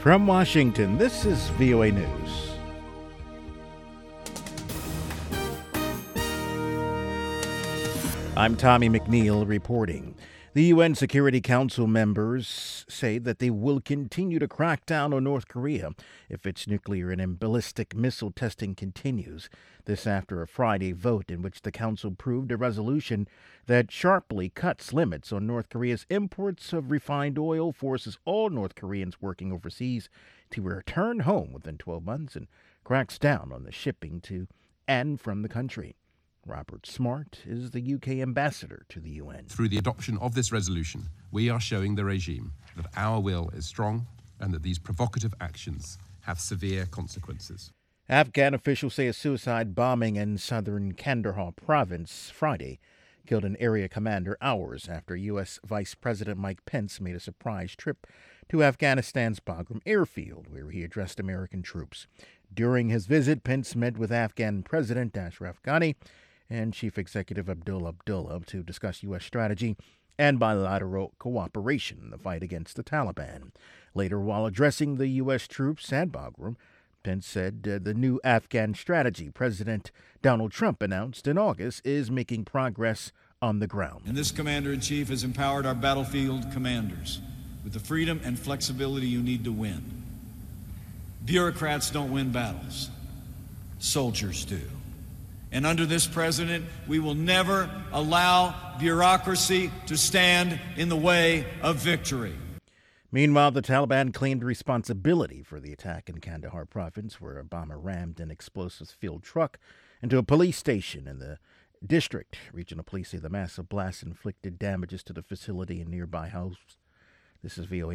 From Washington, this is VOA News. I'm Tommy McNeil reporting. The UN Security Council members say that they will continue to crack down on North Korea if its nuclear and ballistic missile testing continues. This after a Friday vote in which the Council approved a resolution that sharply cuts limits on North Korea's imports of refined oil, forces all North Koreans working overseas to return home within 12 months, and cracks down on the shipping to and from the country. Robert Smart is the UK ambassador to the UN. Through the adoption of this resolution, we are showing the regime that our will is strong and that these provocative actions have severe consequences. Afghan officials say a suicide bombing in southern Kandahar province Friday killed an area commander hours after U.S. Vice President Mike Pence made a surprise trip to Afghanistan's Bagram airfield, where he addressed American troops. During his visit, Pence met with Afghan President Ashraf Ghani and Chief Executive Abdullah to discuss U.S. strategy and bilateral cooperation in the fight against the Taliban. Later, while addressing the U.S. troops at Bagram, Pence said the new Afghan strategy President Donald Trump announced in August is making progress on the ground. And this Commander-in-Chief has empowered our battlefield commanders with the freedom and flexibility you need to win. Bureaucrats don't win battles. Soldiers do. And under this president, we will never allow bureaucracy to stand in the way of victory. Meanwhile, the Taliban claimed responsibility for the attack in Kandahar province, where a bomber rammed an explosives-filled truck into a police station in the district. Regional police say the massive blast inflicted damages to the facility and nearby house. This is VOA.